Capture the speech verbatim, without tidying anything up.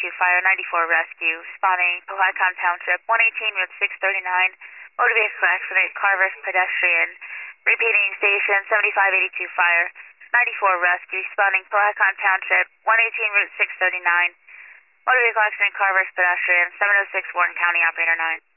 eighty-two fire, ninety-four rescue, spawning Pelagon Township, one eighteen Route six thirty-nine, motor vehicle accident, car versus pedestrian, repeating station, seventy-five eighty-two fire, ninety-four rescue, spawning Pelagon Township, one eighteen Route six thirty-nine, motor vehicle accident, car versus pedestrian, seven oh six Wharton County, operator nine.